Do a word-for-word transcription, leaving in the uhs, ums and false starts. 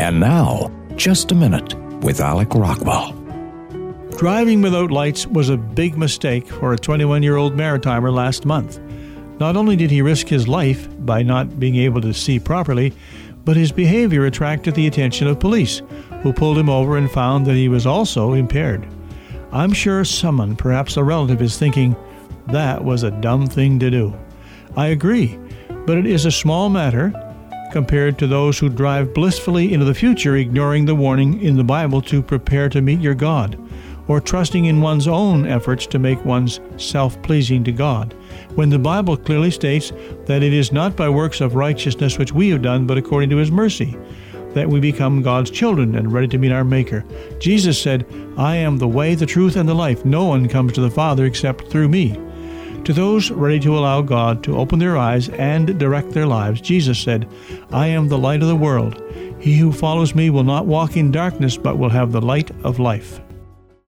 And now, Just a Minute with Alec Rockwell. Driving without lights was a big mistake for a twenty-one-year-old Maritimer last month. Not only did he risk his life by not being able to see properly, but his behavior attracted the attention of police, who pulled him over and found that he was also impaired. I'm sure someone, perhaps a relative, is thinking, that was a dumb thing to do. I agree, but it is a small matter compared to those who drive blissfully into the future, ignoring the warning in the Bible to prepare to meet your God, or trusting in one's own efforts to make one's self-pleasing to God, when the Bible clearly states that it is not by works of righteousness which we have done, but according to His mercy, that we become God's children and ready to meet our Maker. Jesus said, I am the way, the truth, and the life. No one comes to the Father except through me. To those ready to allow God to open their eyes and direct their lives, Jesus said, I am the light of the world. He who follows me will not walk in darkness, but will have the light of life.